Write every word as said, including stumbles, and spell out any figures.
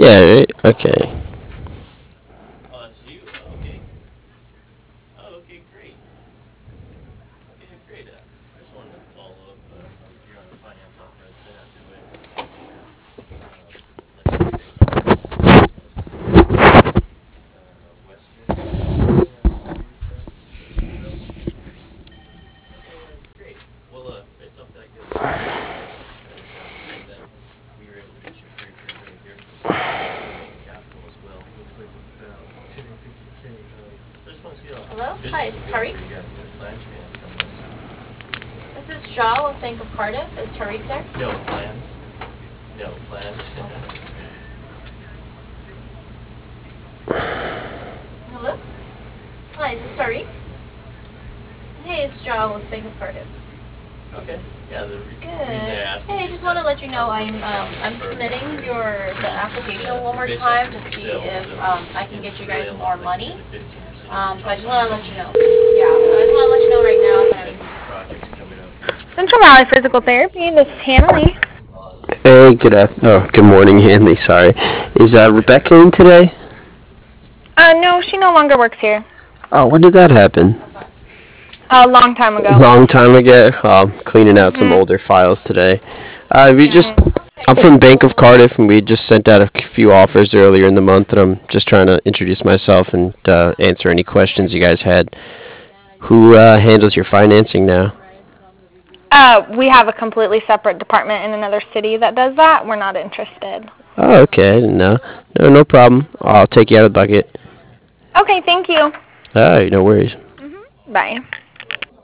Yeah, right? Okay. Oh, that's you? Oh, okay. Oh, okay, great. Okay, great. Uh, I just wanted to follow up. Uh, I'm here on the finance office. I sent out two invoices uh, for the electricity contract. I was just seeing if uh, Western uh, Series uh, was available. Okay, uh, great. Well, uh, based off that, good. Uh, I just wanted to say that we were able to get you a pretty good rate here for some working capital as well. Looks like about two hundred fifty K. Um, I just want to see how Hello? Hi, business is is this going Tariq? for you guys. Any plans you have coming up soon? This is Shaw with Bank of Cardiff. Is Tariq there? No plans. No plans. Hello? Hi, is this Tariq? Hey, it's Shaw with Bank of Cardiff. Okay. Yeah, the re- Good. reason I asked Hey, I is just just want to that let you know our I'm working um, capital I'm program submitting here your is the pretty application uh, one more based off time of to see sales, if so um, I can get it's you really guys a more lot like money. ten to fifteen percent of Um, your so I top just line want to let you revenue. know. Yeah, so I just want to let you know right now So that you I'm. got any projects coming up? Central Valley Physical Therapy. This is Hanley. Hey, good af- oh, good morning, Hanley. Sorry. Is uh, Rebecca in today? Uh, no, she no longer works here. Oh, when did that happen? A long time ago. Long time ago. Um, cleaning out some Mhm. older files today. Uh, we just, Mhm. I'm from Bank of Cardiff, and we just sent out a few offers earlier in the month, and I'm just trying to introduce myself and uh, answer any questions you guys had. Who uh, handles your financing now? Uh, we have a completely separate department in another city that does that. We're not interested. Oh, okay. I didn't know. No, no problem. I'll take you out of the bucket. Okay, thank you. All right, no worries. Mhm. Bye.